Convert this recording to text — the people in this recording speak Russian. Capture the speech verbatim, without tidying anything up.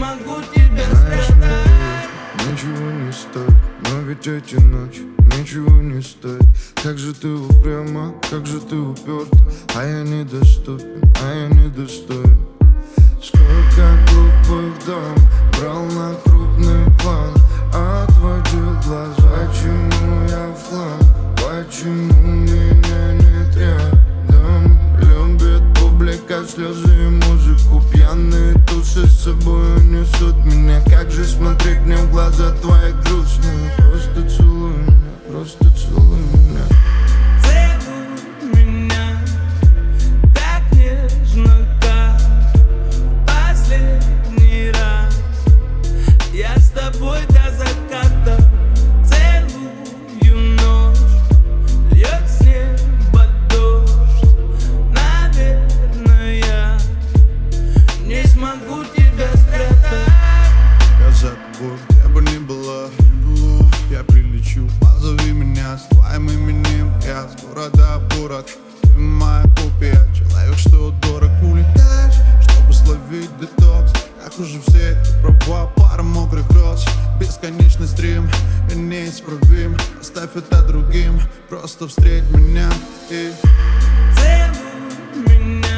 смогу тебя Знаешь, спрятать. ничего не стоит, но ведь эти ночи ничего не стоит. Как же ты упряма, как же ты уперта, а я недоступен, а я недостоин. Сколько глупых дам брал на крупный план, отводил глаза. Почему я в хлам? Почему меня нет рядом? Любит публика, слезы и музыку. Пьяные тусы с собой несут меня. Как же смотреть мне в глаза твои грустные? Просто целуй меня, просто целуй меня. Целуй меня так нежно, как последний раз. Я с тобой до заката. Целую ночь, льет с неба дождь. Наверное, я не смогу тебя спрятать. Я за тобой, где бы ни была, я прилечу. Позови меня с твоим именем. Я с города в город, ты моя копия. Человек, что дорог, улетаешь, чтобы словить детокс. Как уже все, ты права, пара мокрых роз. Бесконечный стрим, я неисправим. Оставь это другим, просто встреть меня и Целуй меня